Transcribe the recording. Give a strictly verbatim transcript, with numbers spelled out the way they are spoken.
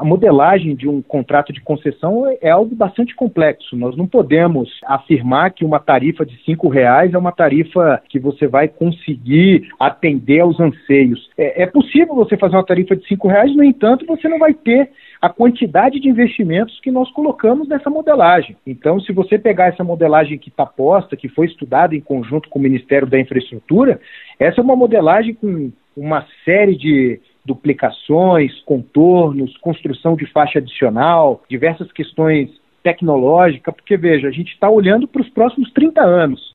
modelagem de um contrato de concessão é algo bastante complexo. Nós não podemos afirmar que uma tarifa de cinco reais é uma tarifa que você vai conseguir atender aos anseios. É, é possível você fazer uma tarifa de cinco reais, no entanto, você não vai ter a quantidade de investimentos que nós colocamos nessa modelagem. Então, se você pegar essa modelagem que está posta, que foi estudada em conjunto com o Ministério da Infraestrutura, essa é uma modelagem com uma série de duplicações, contornos, construção de faixa adicional, diversas questões tecnológicas, porque, veja, a gente está olhando para os próximos trinta anos.